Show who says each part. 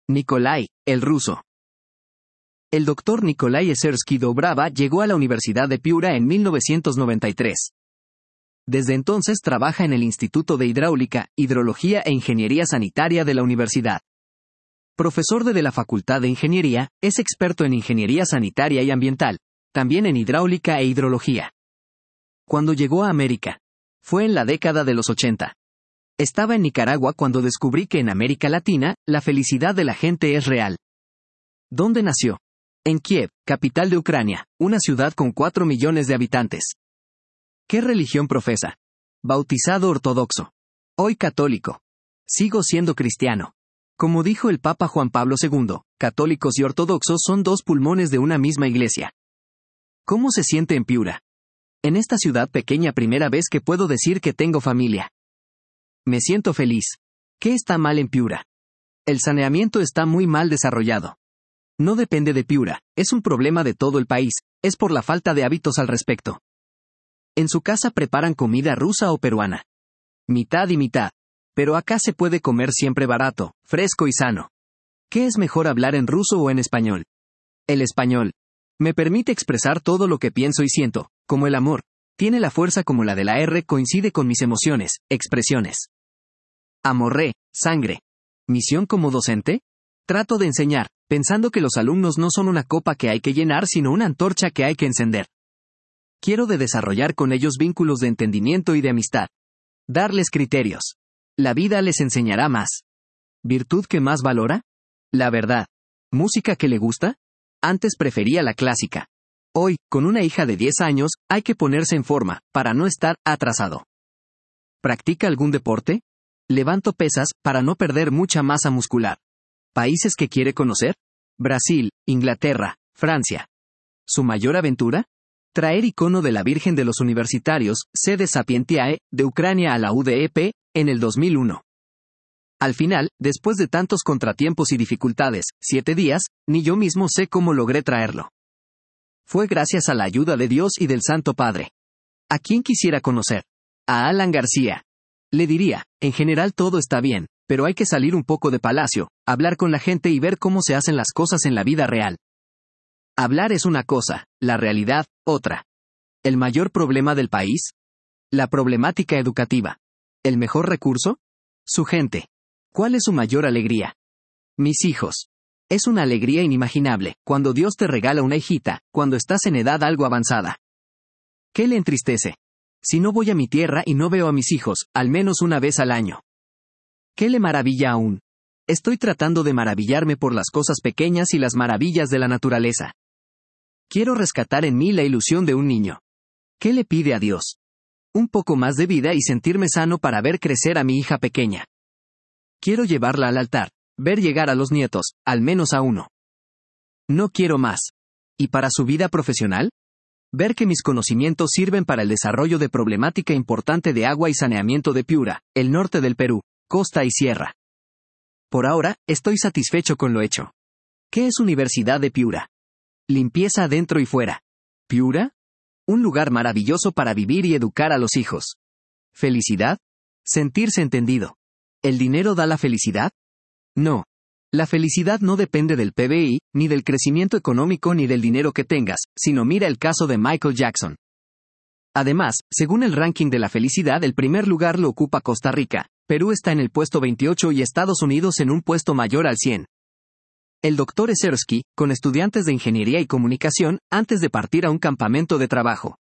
Speaker 1: Nikolai, el ruso. El doctor Nikolai Esersky Dobrava llegó a la Universidad de Piura en 1993. Desde entonces trabaja en el Instituto de Hidráulica, Hidrología e Ingeniería Sanitaria de la universidad. Profesor de la Facultad de Ingeniería, es experto en ingeniería sanitaria y ambiental, también en hidráulica e hidrología. Cuando llegó a América, fue en la década de los 80. Estaba en Nicaragua cuando descubrí que en América Latina, la felicidad de la gente es real. ¿Dónde nació? En Kiev, capital de Ucrania, una ciudad con 4 millones de habitantes. ¿Qué religión profesa? Bautizado ortodoxo. Hoy católico. Sigo siendo cristiano. Como dijo el Papa Juan Pablo II, católicos y ortodoxos son dos pulmones de una misma iglesia. ¿Cómo se siente en Piura? En esta ciudad pequeña primera vez que puedo decir que tengo familia. Me siento feliz. ¿Qué está mal en Piura? El saneamiento está muy mal desarrollado. No depende de Piura, es un problema de todo el país, es por la falta de hábitos al respecto. En su casa preparan comida rusa o peruana. Mitad y mitad. Pero acá se puede comer siempre barato, fresco y sano. ¿Qué es mejor hablar en ruso o en español? El español. Me permite expresar todo lo que pienso y siento, como el amor. Tiene la fuerza como la de la R, coincide con mis emociones, expresiones. Amorré, sangre. ¿Misión como docente? Trato de enseñar, pensando que los alumnos no son una copa que hay que llenar sino una antorcha que hay que encender. Quiero desarrollar con ellos vínculos de entendimiento y de amistad. Darles criterios. La vida les enseñará más. ¿Virtud que más valora? La verdad. ¿Música que le gusta? Antes prefería la clásica. Hoy, con una hija de 10 años, hay que ponerse en forma, para no estar atrasado. ¿Practica algún deporte? Levanto pesas, para no perder mucha masa muscular. ¿Países que quiere conocer? Brasil, Inglaterra, Francia. ¿Su mayor aventura? Traer icono de la Virgen de los Universitarios, sede Sapientiae, de Ucrania a la UDEP, en el 2001. Al final, después de tantos contratiempos y dificultades, 7 días, ni yo mismo sé cómo logré traerlo. Fue gracias a la ayuda de Dios y del Santo Padre. ¿A quién quisiera conocer? A Alan García. Le diría, en general todo está bien, pero hay que salir un poco de palacio, hablar con la gente y ver cómo se hacen las cosas en la vida real. Hablar es una cosa, la realidad, otra. ¿El mayor problema del país? La problemática educativa. ¿El mejor recurso? Su gente. ¿Cuál es su mayor alegría? Mis hijos. Es una alegría inimaginable, cuando Dios te regala una hijita, cuando estás en edad algo avanzada. ¿Qué le entristece? Si no voy a mi tierra y no veo a mis hijos, al menos una vez al año. ¿Qué le maravilla aún? Estoy tratando de maravillarme por las cosas pequeñas y las maravillas de la naturaleza. Quiero rescatar en mí la ilusión de un niño. ¿Qué le pide a Dios? Un poco más de vida y sentirme sano para ver crecer a mi hija pequeña. Quiero llevarla al altar, ver llegar a los nietos, al menos a uno. No quiero más. ¿Y para su vida profesional? Ver que mis conocimientos sirven para el desarrollo de problemática importante de agua y saneamiento de Piura, el norte del Perú, costa y sierra. Por ahora, estoy satisfecho con lo hecho. ¿Qué es Universidad de Piura? Limpieza adentro y fuera. ¿Piura? Un lugar maravilloso para vivir y educar a los hijos. ¿Felicidad? Sentirse entendido. ¿El dinero da la felicidad? No. La felicidad no depende del PBI, ni del crecimiento económico ni del dinero que tengas, sino mira el caso de Michael Jackson. Además, según el ranking de la felicidad, el primer lugar lo ocupa Costa Rica, Perú está en el puesto 28 y Estados Unidos en un puesto mayor al 100. El doctor Esersky, con estudiantes de ingeniería y comunicación, antes de partir a un campamento de trabajo.